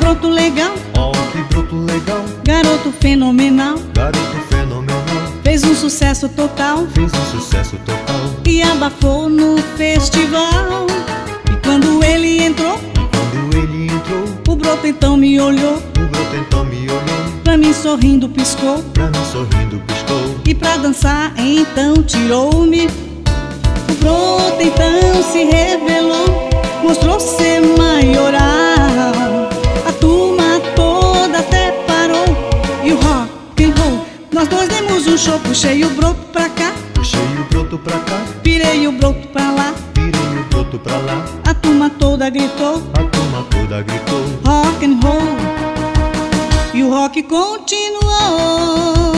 broto legal, oh que broto legal, garoto fenomenal, garoto fenomenal. fez um sucesso total, Fez um sucesso total. e abafou no festival. E quando ele entrou, Quando ele entrou, o broto então me olhou, o broto então me olhou, pra mim sorrindo piscou, pra mim sorrindo piscou. e pra dançar então tirou-me. O broto então se revelou, mostrou ser maioral. A turma toda até parou, e o rock and roll, nós dois demos um show. Puxei o broto pra cá, Puxei o broto pra cá, virei o broto pra lá. virei o broto pra lá. A turma toda gritou, A turma toda gritou, rock and roll, e o rock continuou.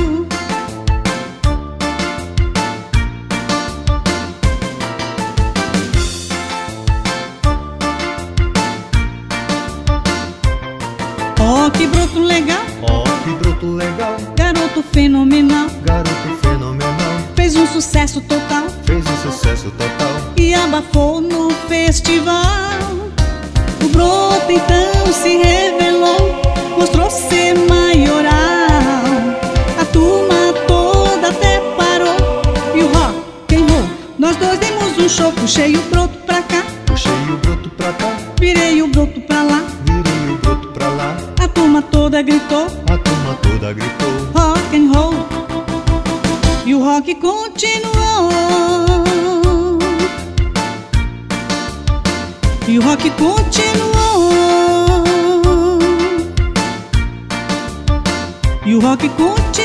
Oh, que broto legal, oh que broto legal, garoto fenomenal, garoto fenomenal. fez um sucesso total, Fez um sucesso total. e abafou no festival. O broto então se revelou, mostrou ser maioral. A turma toda até parou, e o rock and roll, nós dois demos um show. Puxei o broto pra cá, Puxei o broto pra cá, virei o broto pra lá. virei o broto pra lá. A turma toda gritou, A turma toda gritou, rock and roll, e o rock continuou. E o rock continuou. E o rock continuou.